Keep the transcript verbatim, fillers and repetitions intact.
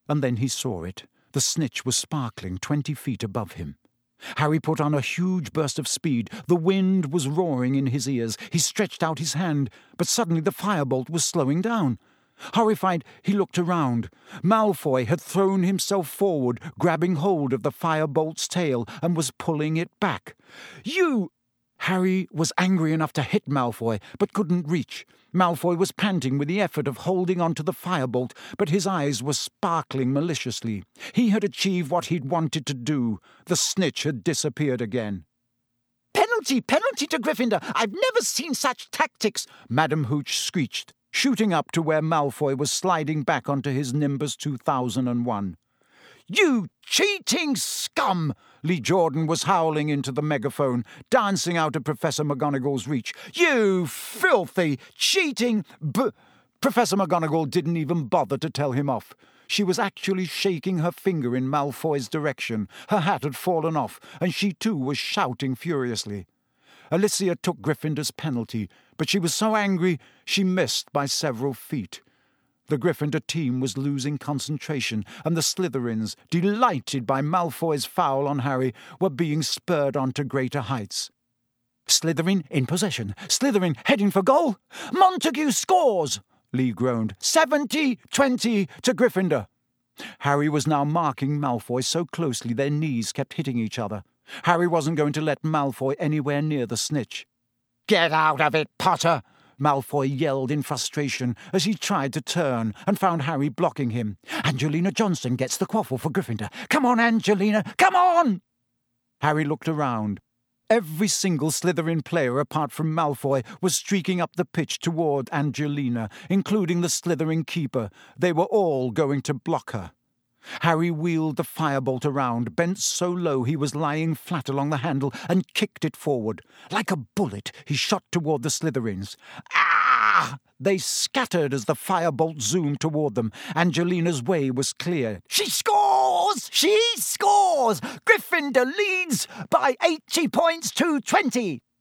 And then he saw it. The snitch was sparkling twenty feet above him. Harry put on a huge burst of speed. The wind was roaring in his ears. He stretched out his hand, but suddenly the firebolt was slowing down. Horrified, he looked around. Malfoy had thrown himself forward, grabbing hold of the firebolt's tail, and was pulling it back. "You—" Harry was angry enough to hit Malfoy, but couldn't reach. Malfoy was panting with the effort of holding on to the firebolt, but his eyes were sparkling maliciously. He had achieved what he'd wanted to do. The snitch had disappeared again. "Penalty! Penalty to Gryffindor! I've never seen such tactics!" Madam Hooch screeched, shooting up to where Malfoy was sliding back onto his Nimbus two thousand one. "You cheating scum!" Lee Jordan was howling into the megaphone, dancing out of Professor McGonagall's reach. "You filthy, cheating b—" Professor McGonagall didn't even bother to tell him off. She was actually shaking her finger in Malfoy's direction. Her hat had fallen off, and she too was shouting furiously. Alicia took Gryffindor's penalty, but she was so angry she missed by several feet. The Gryffindor team was losing concentration, and the Slytherins, delighted by Malfoy's foul on Harry, were being spurred on to greater heights. "Slytherin in possession. Slytherin heading for goal. Montague scores!" Lee groaned. seventy twenty to Gryffindor." Harry was now marking Malfoy so closely their knees kept hitting each other. Harry wasn't going to let Malfoy anywhere near the snitch. "Get out of it, Potter!" Malfoy yelled in frustration as he tried to turn and found Harry blocking him. "Angelina Johnson gets the quaffle for Gryffindor. Come on, Angelina! Come on!" Harry looked around. Every single Slytherin player apart from Malfoy was streaking up the pitch toward Angelina, including the Slytherin keeper. They were all going to block her. Harry wheeled the firebolt around, bent so low he was lying flat along the handle, and kicked it forward. Like a bullet, he shot toward the Slytherins. Ah! They scattered as the firebolt zoomed toward them. Angelina's way was clear. "She scores! She scores! Gryffindor leads by eighty points to twenty!"